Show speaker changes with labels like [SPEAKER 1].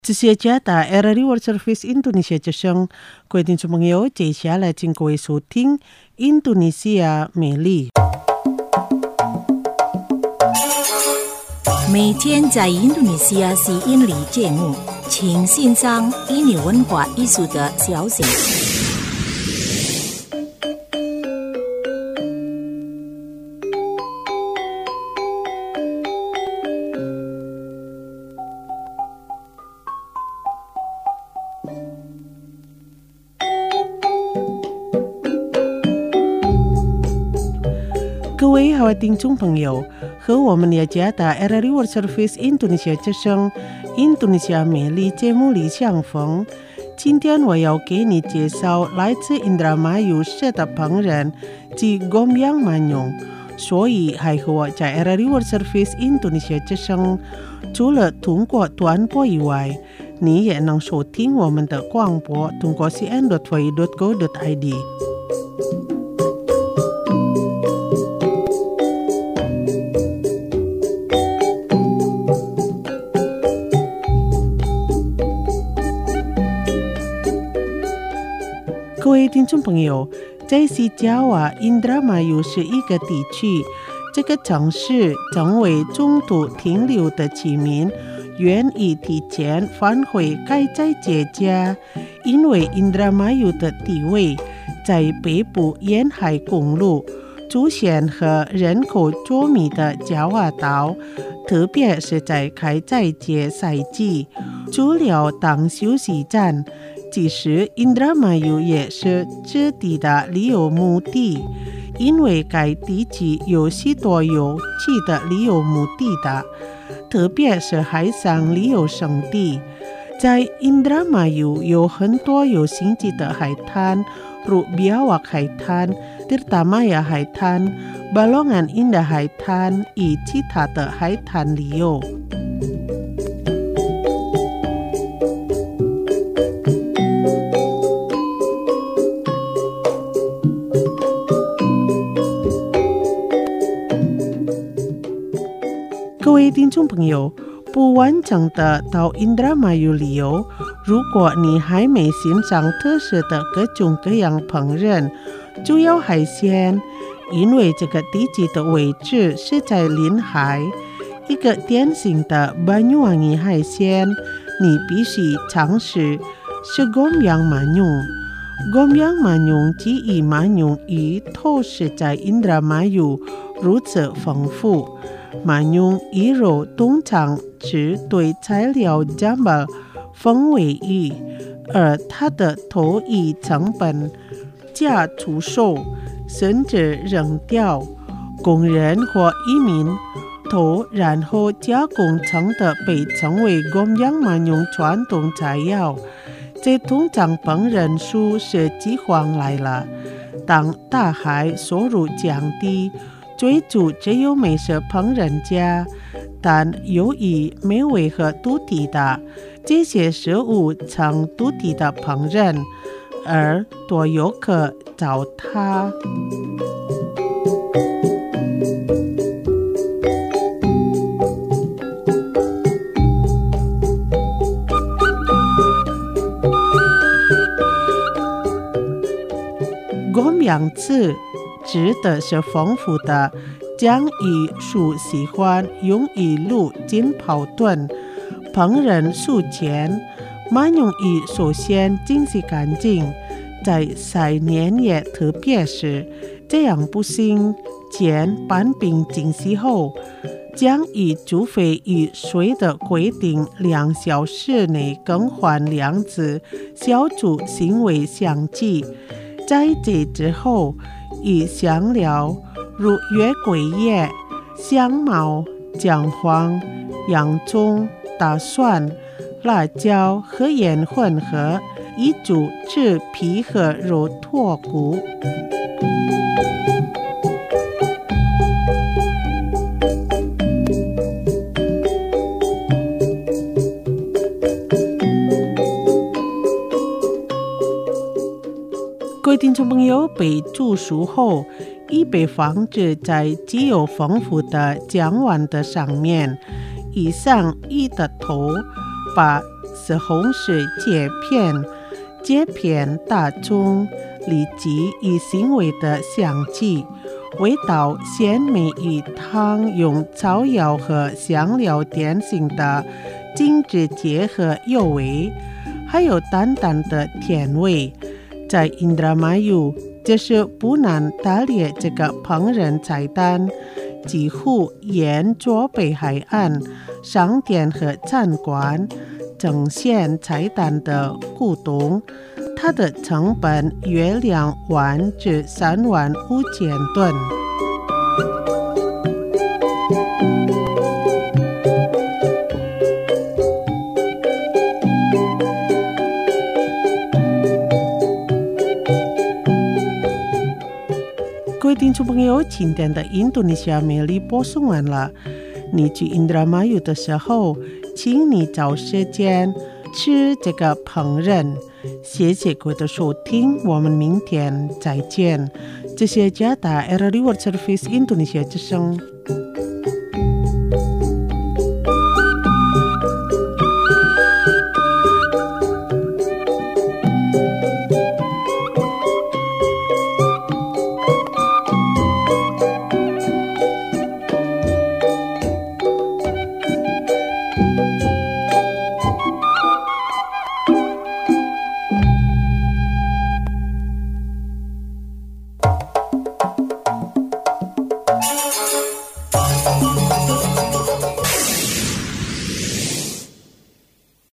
[SPEAKER 1] 这些家的 RRI World Service Indonesia 之声，各位听众朋友，接下来请各位收听印度尼西亚美丽。
[SPEAKER 2] 每天在印度尼西亚吸引力节目，请欣赏印尼文化艺术的消息。
[SPEAKER 1] 各位好听众朋友，和我们的家的 RRI World Service Indonesia 之声印度尼西亚美丽节目里相逢。今天我要给你介绍来自Indramayu市的烹饪及 Gomyang Manyung。所以还和我在 RRI World Service Indonesia 之声，除了通过短波以外，你也能收听我们的广播，通过 cn.y.go.id。各位听众朋友，在西爪哇Indramayu是一个地区，这个城市成为中途停留的居民愿意提前返回该在姐家，因为Indramayu的地位在北部沿海公路出现和人口稠密的爪哇岛，特别是在开斋节赛季，除了当休息站，其实Indramayu也是这地的旅游目的，因为该地区有许多有趣的旅游目的地，特别是海上旅游胜地。在Indramayu有很多有兴趣的海滩，如Biawak海滩、Tirtamaya海滩、Balongan Indah海滩以其他的海滩旅游。各位听众朋友，不完整的到Indramayu旅游，如果你还没欣赏特色的各种各样烹饪，主要海鲜，因为这个地区的位置是在临海，一个典型的Banyuwangi海鲜，你必须尝试是Gomyang Manyung。Gomyang Manyung 基于Manyung鱼头是在Indramayu如此丰富。Manyung鱼肉通常只对材料jambal风味鱼，而它的头鱼成本价出售，甚至扔掉。工人或渔民头然后加工成的被称为Gomyang Manyung传统菜肴。这通常烹饪术是饥荒来了，当大海收入降低，最初只有美食烹饪家，但由于美味和独特的这些食物曾独特的烹饪，而多游客糟蹋。Gomyang 刺指的是丰富的将鱼属喜欢用鱼露浸泡炖，烹饪术前Manyung鱼首先清洗干净，在晒年夜特别是这样不行，前半冰清洗后，将鱼煮沸与水的规定2小时内更换2次，消除腥味香气。在这之后，以香料如月桂叶、香茅、姜黄、洋葱、大蒜、辣椒和盐混合，以煮至皮和肉脱骨。各位听众朋友，被煮熟后，已被放置在具有丰富的姜丸的上面，以上鱼的头把是红十戒片，戒片大宗立即以行为的相继，味道鲜美与汤用草药和香料点心的精致结合有为，还有淡淡的甜味。在Indramayu，这是不难打猎这个烹饪菜单，几乎沿着北海岸商店和餐馆呈现菜单的互动，它的成本约2万至3万5千吨。各位听众朋友，今天的印度尼西亚美丽播送完了。你去Indramayu的时候，请你找时间吃这个烹饪。谢谢各位的收听，我们明天再见。这是加达 RRI World Service 印度尼西亚之声。